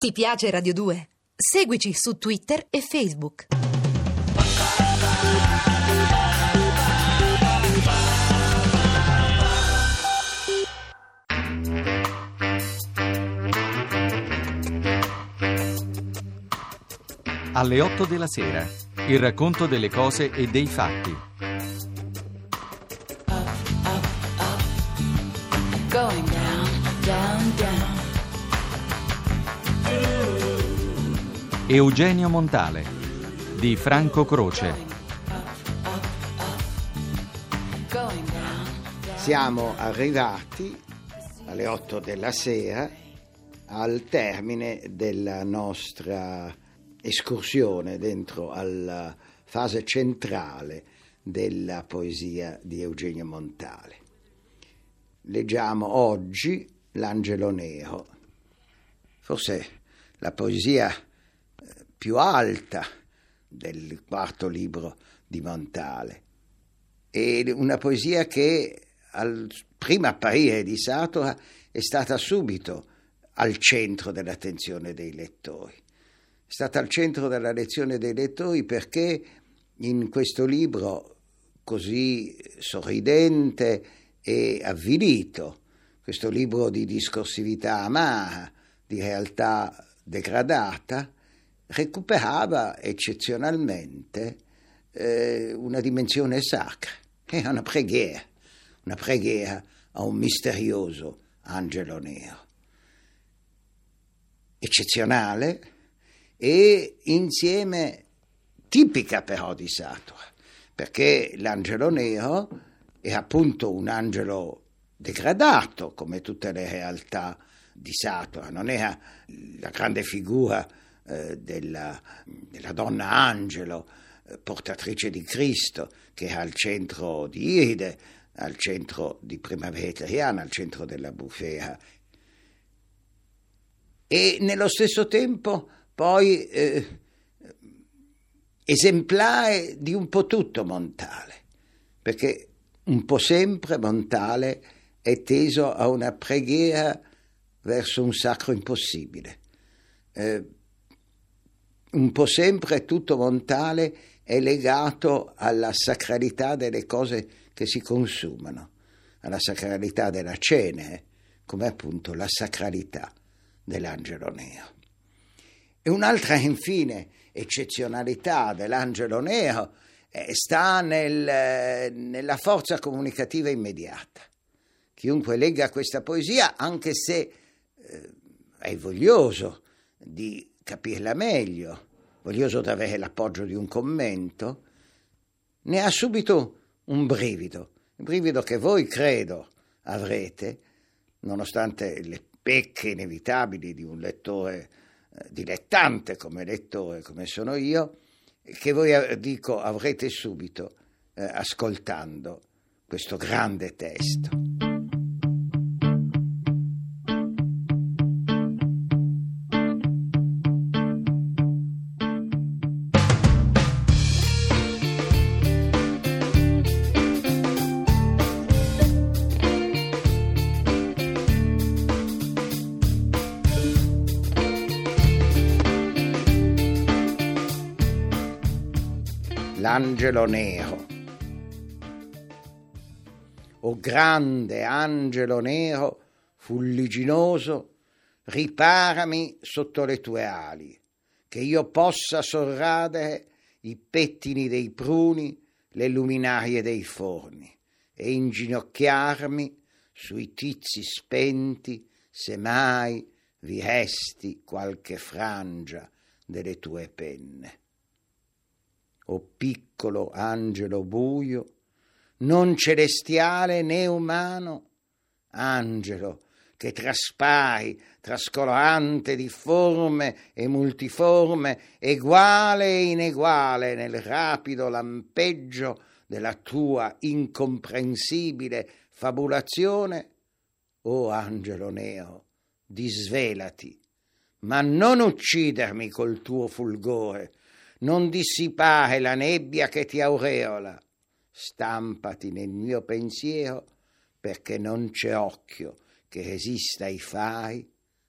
Ti piace Radio 2? Seguici su Twitter e Facebook. Alle 8 della sera, il racconto delle cose e dei fatti. Going down, down, down. Eugenio Montale di Franco Croce. Going down. Siamo arrivati alle 8 della sera al termine della nostra escursione dentro alla fase centrale della poesia di Eugenio Montale. Leggiamo oggi L'Angelo Nero, forse la poesia più alta del quarto libro di Montale, e una poesia che al primo apparire di Satora è stata subito al centro dell'attenzione dei lettori. È stata al centro della lezione dei lettori perché in questo libro così sorridente e avvilito, questo libro di discorsività amara, di realtà degradata, recuperava eccezionalmente una dimensione sacra, è una preghiera a un misterioso angelo nero, eccezionale e insieme tipica però di Satora, perché l'angelo nero è appunto un angelo degradato come tutte le realtà di Satora, non era la grande figura della donna angelo, portatrice di Cristo, che è al centro di Iride, al centro di Primavera Italiana, al centro della bufera. E nello stesso tempo poi esemplare di un po' tutto Montale, perché un po' sempre Montale è teso a una preghiera verso un sacro impossibile. Un po' sempre tutto Montale è legato alla sacralità delle cose che si consumano, alla sacralità della cena, come appunto la sacralità dell'angelo nero. E un'altra infine eccezionalità dell'angelo nero sta nella forza comunicativa immediata. Chiunque legga questa poesia, anche se è voglioso di capirla meglio, voglioso di avere l'appoggio di un commento, ne ha subito un brivido che voi credo avrete, nonostante le pecche inevitabili di un lettore dilettante come lettore, come sono io, che voi dico avrete subito ascoltando questo grande testo. L'angelo nero. O grande angelo nero, fulliginoso, riparami sotto le tue ali, che io possa sorradere i pettini dei pruni, le luminarie dei forni, e inginocchiarmi sui tizi spenti, se mai vi resti qualche frangia delle tue penne. O piccolo angelo buio, non celestiale né umano, angelo che traspari, trascolorante, difforme e multiforme, eguale e ineguale nel rapido lampeggio della tua incomprensibile fabulazione, o angelo nero, disvelati, ma non uccidermi col tuo fulgore, non dissipare la nebbia che ti aureola, stampati nel mio pensiero, perché non c'è occhio che resista ai fari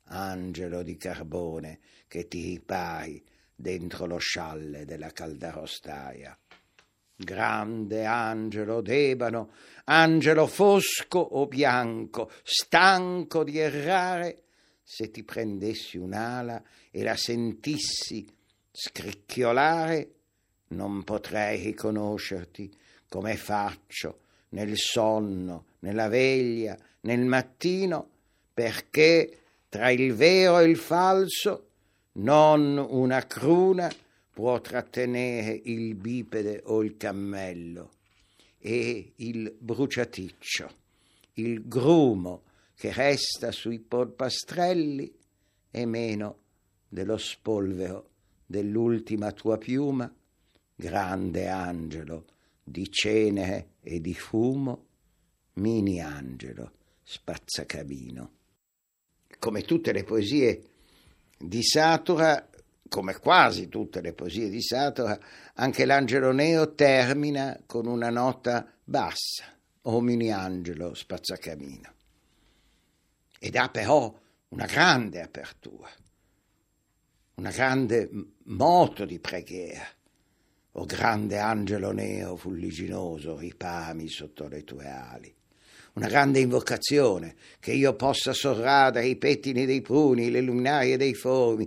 angelo di carbone che ti ripari dentro lo scialle della caldarostaia. Grande angelo d'ebano, angelo fosco o bianco, stanco di errare, se ti prendessi un'ala e la sentissi scricchiolare, non potrei riconoscerti come faccio nel sonno, nella veglia, nel mattino, perché tra il vero e il falso non una cruna può trattenere il bipede o il cammello, e il bruciaticcio, il grumo che resta sui polpastrelli è meno dello spolvero dell'ultima tua piuma, grande angelo di cenere e di fumo, mini angelo spazzacamino. Come tutte le poesie di Satura, come quasi tutte le poesie di Satura, anche l'Angelo Nero termina con una nota bassa, o mini angelo spazzacamino, ed ha però una grande apertura, una grande moto di preghiera. O grande angelo nero fulliginoso, ripami sotto le tue ali. Una grande invocazione, che io possa sorradere i pettini dei pruni, le luminarie dei formi,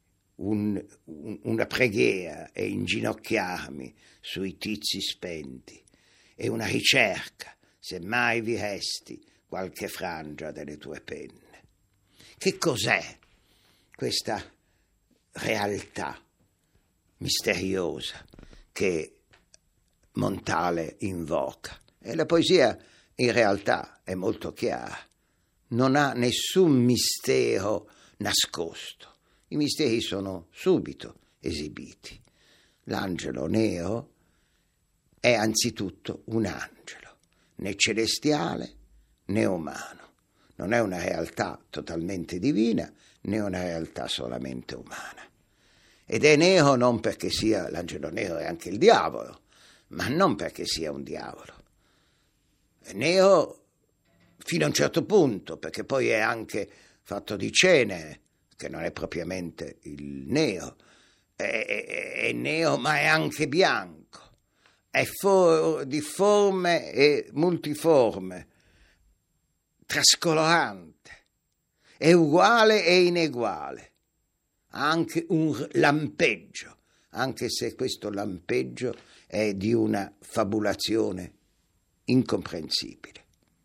una preghiera e inginocchiarmi sui tizi spenti, e una ricerca, se mai vi resti qualche frangia delle tue penne. Che cos'è questa realtà misteriosa che Montale invoca? E la poesia in realtà è molto chiara, non ha nessun mistero nascosto, i misteri sono subito esibiti. L'angelo nero è anzitutto un angelo, né celestiale né umano, non è una realtà totalmente divina né una realtà solamente umana. Ed è nero non perché sia, l'angelo nero è anche il diavolo, ma non perché sia un diavolo. È nero fino a un certo punto, perché poi è anche fatto di cenere, che non è propriamente il nero. È nero ma è anche bianco, è difforme e multiforme, trascolorante, è uguale e ineguale. Ha anche un lampeggio, anche se questo lampeggio è di una fabulazione incomprensibile.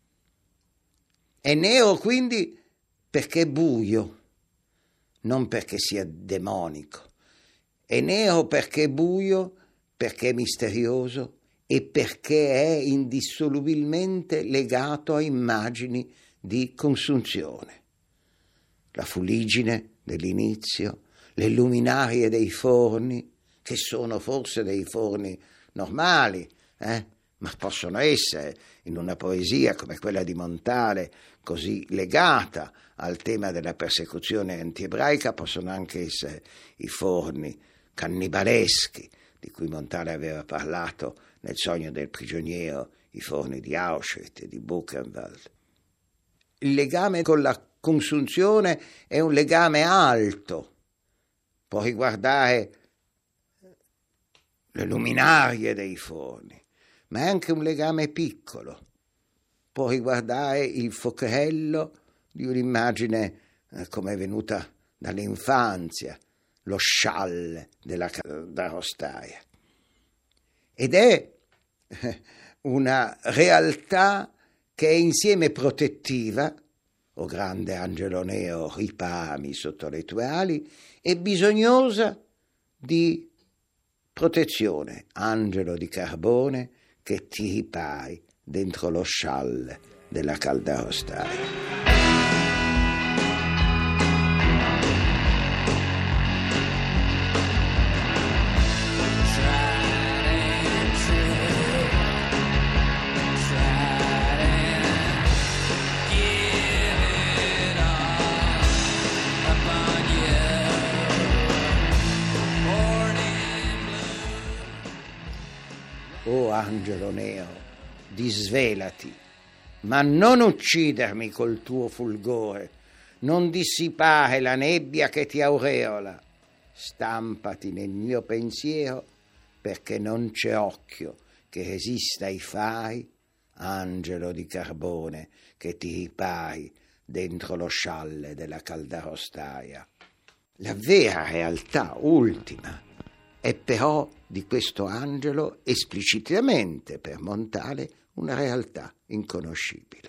È nero quindi perché è buio, non perché sia demonico. È nero perché è buio, perché è misterioso e perché è indissolubilmente legato a immagini di consunzione. La fuliggine dell'inizio, le luminarie dei forni, che sono forse dei forni normali, ma possono essere, in una poesia come quella di Montale, così legata al tema della persecuzione antiebraica, possono anche essere i forni cannibaleschi di cui Montale aveva parlato nel Sogno del prigioniero, i forni di Auschwitz e di Buchenwald. Il legame con la consunzione è un legame alto, può riguardare le luminarie dei forni, ma è anche un legame piccolo, può riguardare il focherello di un'immagine come è venuta dall'infanzia, lo scialle della caldarostaia. Ed è una realtà che è insieme protettiva, o grande angelo nero, ripami sotto le tue ali, e bisognosa di protezione, angelo di carbone che ti ripari dentro lo scialle della caldarostaia. O angelo nero, disvelati, ma non uccidermi col tuo fulgore, non dissipare la nebbia che ti aureola, stampati nel mio pensiero, perché non c'è occhio che resista ai fai, angelo di carbone che ti ripari dentro lo scialle della caldarostaia. La vera realtà ultima è però di questo angelo esplicitamente per Montale una realtà inconoscibile.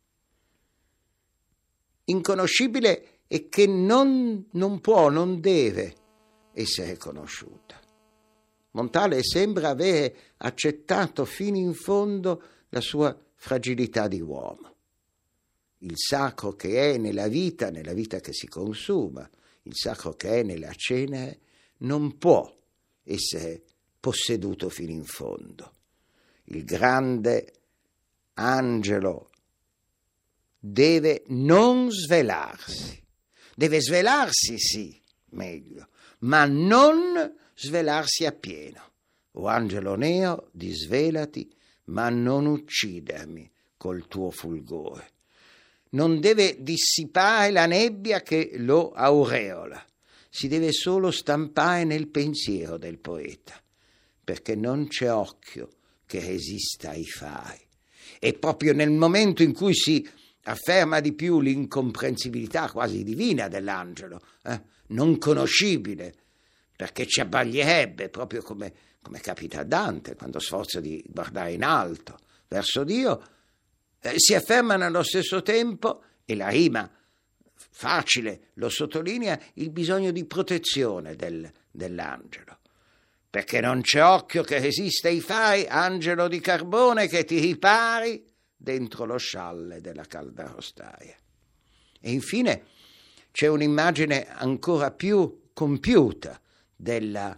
Inconoscibile e che non può, non deve essere conosciuta. Montale sembra avere accettato fino in fondo la sua fragilità di uomo. Il sacro che è nella vita che si consuma, il sacro che è nella cenere, non può essere posseduto fino in fondo. Il grande angelo deve non svelarsi, deve svelarsi sì, meglio, ma non svelarsi appieno. O angelo neo, disvelati, ma non uccidermi col tuo fulgore. Non deve dissipare la nebbia che lo aureola, si deve solo stampare nel pensiero del poeta, perché non c'è occhio che resista ai fai. E proprio nel momento in cui si afferma di più l'incomprensibilità quasi divina dell'angelo, non conoscibile, perché ci abbaglierebbe, proprio come capita a Dante quando sforza di guardare in alto verso Dio, si afferma nello stesso tempo, e la rima facile lo sottolinea, il bisogno di protezione dell'angelo, perché non c'è occhio che resista ai fai, angelo di carbone che ti ripari dentro lo scialle della caldarostaia. E infine c'è un'immagine ancora più compiuta della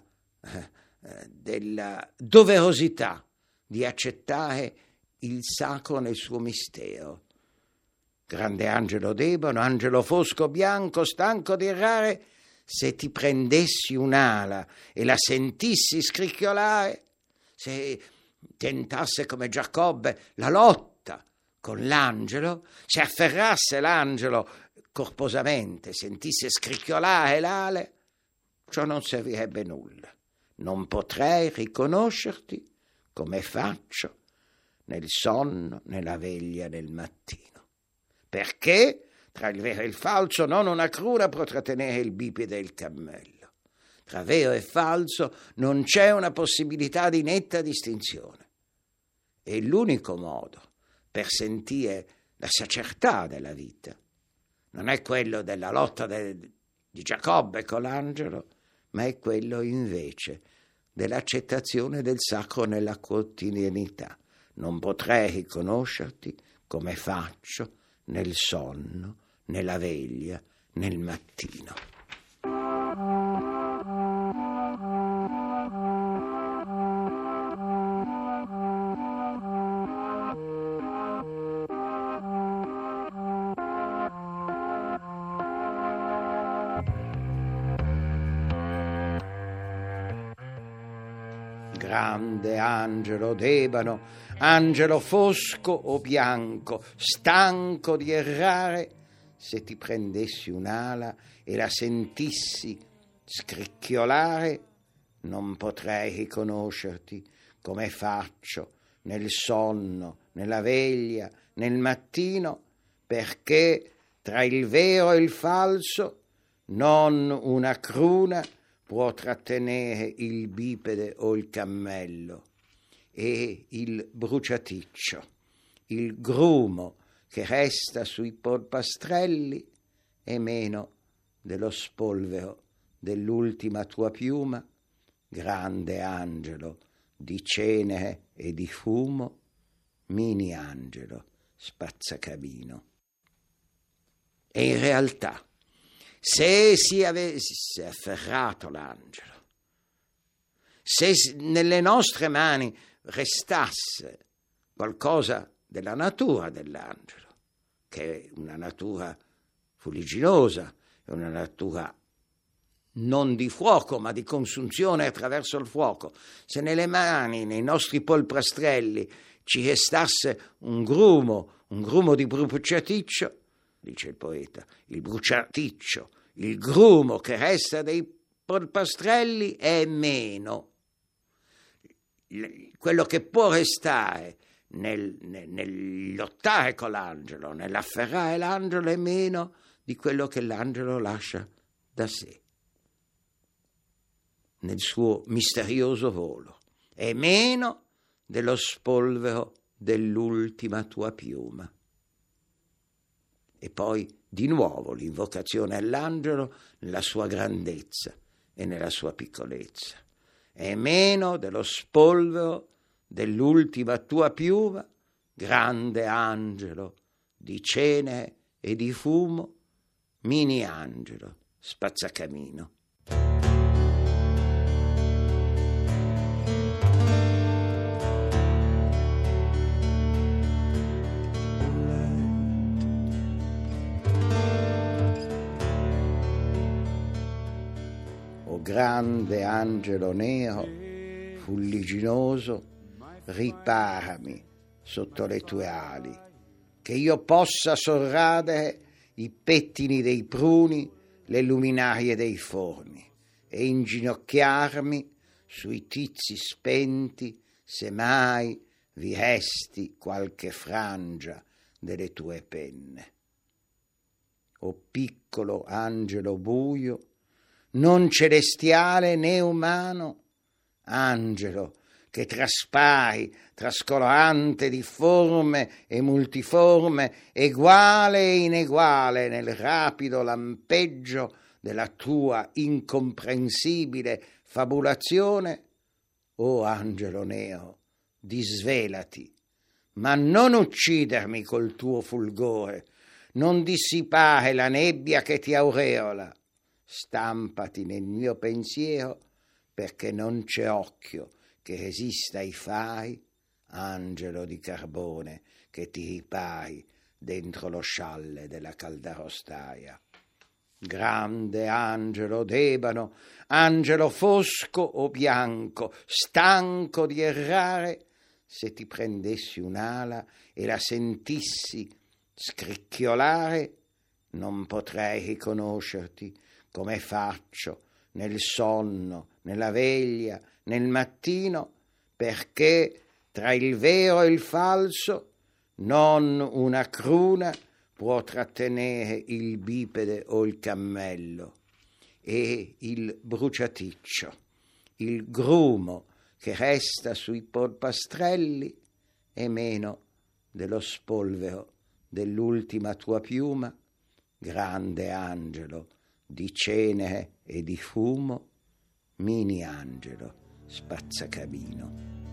doverosità di accettare il sacro nel suo mistero. Grande angelo d'ebano, angelo fosco bianco, stanco di errare, se ti prendessi un'ala e la sentissi scricchiolare, se tentasse come Giacobbe la lotta con l'angelo, se afferrasse l'angelo corposamente, sentisse scricchiolare l'ale, ciò non servirebbe nulla. Non potrei riconoscerti come faccio nel sonno, nella veglia del mattino. Perché tra il vero e il falso non una cruna potrà tenere il bipede e il cammello. Tra vero e falso non c'è una possibilità di netta distinzione. E l'unico modo per sentire la sacerdotà della vita non è quello della lotta di Giacobbe con l'angelo, ma è quello invece dell'accettazione del sacro nella quotidianità. Non potrei riconoscerti come faccio nel sonno, nella veglia, nel mattino. Grande angelo d'ebano, angelo fosco o bianco, stanco di errare, se ti prendessi un'ala e la sentissi scricchiolare, non potrei riconoscerti come faccio nel sonno, nella veglia, nel mattino, perché tra il vero e il falso non una cruna può trattenere il bipede o il cammello, e il bruciaticcio, il grumo che resta sui polpastrelli è meno dello spolvero dell'ultima tua piuma, grande angelo di cenere e di fumo, mini angelo spazzacamino. E in realtà, se si avesse afferrato l'angelo, se nelle nostre mani restasse qualcosa della natura dell'angelo, che è una natura fuligginosa, è una natura non di fuoco ma di consunzione attraverso il fuoco, se nelle mani, nei nostri polpastrelli ci restasse un grumo di bruciaticcio, dice il poeta, il bruciaticcio, il grumo che resta dei polpastrelli è meno. Quello che può restare nel lottare con l'angelo, nell'afferrare l'angelo, è meno di quello che l'angelo lascia da sé nel suo misterioso volo, è meno dello spolvero dell'ultima tua piuma. E poi di nuovo l'invocazione all'angelo nella sua grandezza e nella sua piccolezza. È meno dello spolvero dell'ultima tua piuma, grande angelo di cenere e di fumo, mini angelo spazzacamino. Grande angelo nero, fulliginoso, riparami sotto le tue ali, che io possa sorradere i pettini dei pruni, le luminarie dei forni, e inginocchiarmi sui tizi spenti, se mai vi resti qualche frangia delle tue penne. O piccolo angelo buio, non celestiale né umano, angelo che traspari, trascolorante, difforme e multiforme, eguale e ineguale nel rapido lampeggio della tua incomprensibile fabulazione, o angelo nero, disvelati, ma non uccidermi col tuo fulgore, non dissipare la nebbia che ti aureola. Stampati nel mio pensiero, perché non c'è occhio che resista ai fari, angelo di carbone che ti ripari dentro lo scialle della caldarostaia. Grande angelo d'ebano, angelo fosco o bianco, stanco di errare, se ti prendessi un'ala e la sentissi scricchiolare, non potrei riconoscerti come faccio nel sonno, nella veglia, nel mattino, perché tra il vero e il falso non una cruna può trattenere il bipede o il cammello, e il bruciaticcio, il grumo che resta sui polpastrelli è meno dello spolvero dell'ultima tua piuma, grande angelo di cenere e di fumo, mini angelo spazzacamino.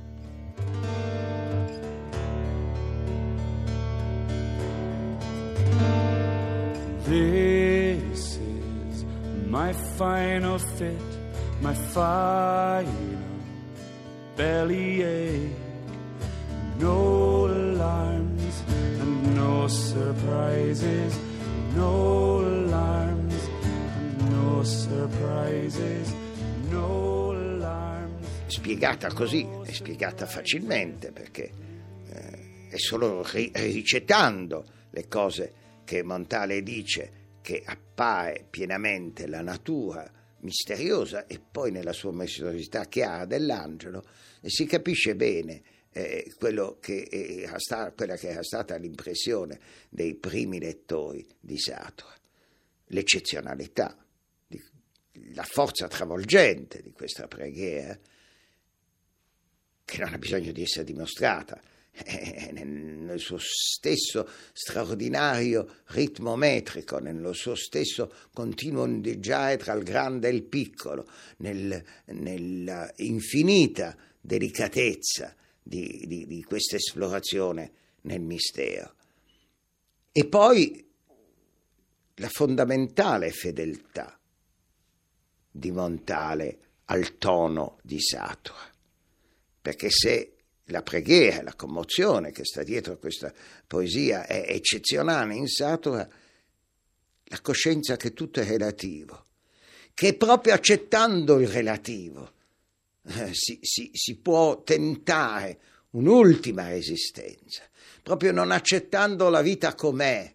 This is my final fit, my final bellyache. No alarms and no surprises, no alarms. No surprises, no alarms. Spiegata così, è spiegata facilmente, perché è solo ricettando le cose che Montale dice che appare pienamente la natura misteriosa e poi nella sua misteriosità chiara dell'angelo, e si capisce bene quella che era stata l'impressione dei primi lettori di Satura, l'eccezionalità, la forza travolgente di questa preghiera, che non ha bisogno di essere dimostrata, nel suo stesso straordinario ritmo metrico, nello suo stesso continuo ondeggiare tra il grande e il piccolo, nella infinita delicatezza di questa esplorazione nel mistero. E poi la fondamentale fedeltà di Montale al tono di Satura, perché se la preghiera, la commozione che sta dietro a questa poesia è eccezionale in Satura, la coscienza che tutto è relativo, che proprio accettando il relativo si può tentare un'ultima resistenza, proprio non accettando la vita com'è,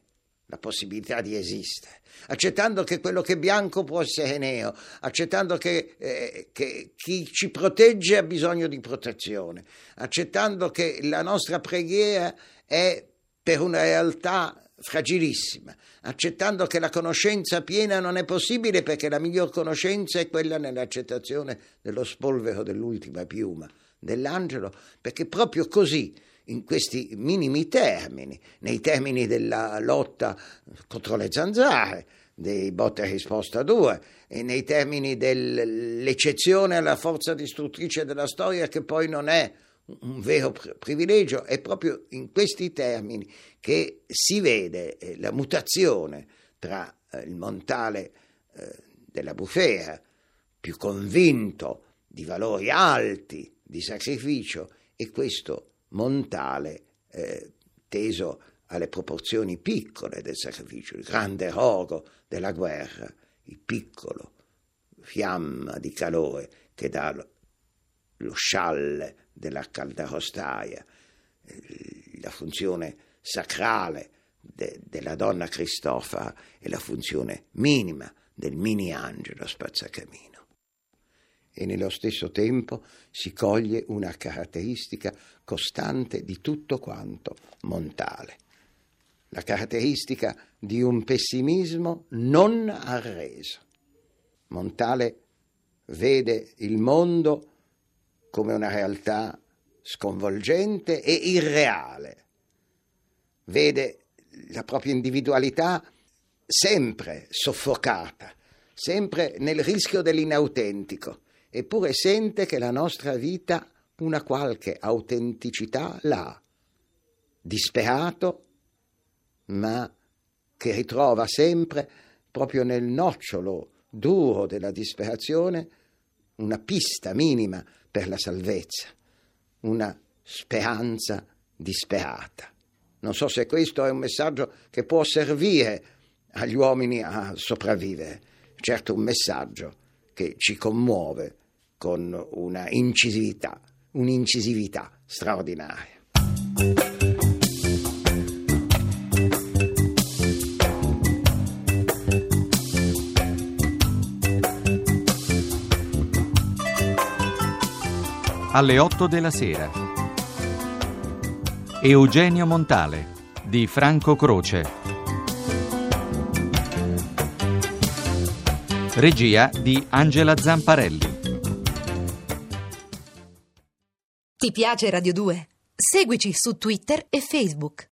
la possibilità di esistere, accettando che quello che è bianco può essere nero, accettando che chi ci protegge ha bisogno di protezione, accettando che la nostra preghiera è per una realtà fragilissima, accettando che la conoscenza piena non è possibile perché la miglior conoscenza è quella nell'accettazione dello spolvero dell'ultima piuma dell'angelo, perché proprio così, in questi minimi termini, nei termini della lotta contro le zanzare, dei botta e risposta 2, e nei termini dell'eccezione alla forza distruttrice della storia, che poi non è un vero privilegio, è proprio in questi termini che si vede la mutazione tra il Montale della Bufera, più convinto di valori alti, di sacrificio, e questo Montale teso alle proporzioni piccole del sacrificio, il grande rogo della guerra, il piccolo fiamma di calore che dà lo scialle della caldarostaia, la funzione sacrale della donna Cristofora e la funzione minima del mini angelo spazzacamino. E nello stesso tempo si coglie una caratteristica costante di tutto quanto Montale, la caratteristica di un pessimismo non arreso. Montale vede il mondo come una realtà sconvolgente e irreale, vede la propria individualità sempre soffocata, sempre nel rischio dell'inautentico, eppure sente che la nostra vita una qualche autenticità l'ha, disperato, ma che ritrova sempre, proprio nel nocciolo duro della disperazione, una pista minima per la salvezza, una speranza disperata. Non so se questo è un messaggio che può servire agli uomini a sopravvivere, certo un messaggio che ci commuove con una un'incisività straordinaria. Alle 8 della sera. Eugenio Montale di Franco Croce. Regia di Angela Zamparelli. Ti piace Radio 2? Seguici su Twitter e Facebook.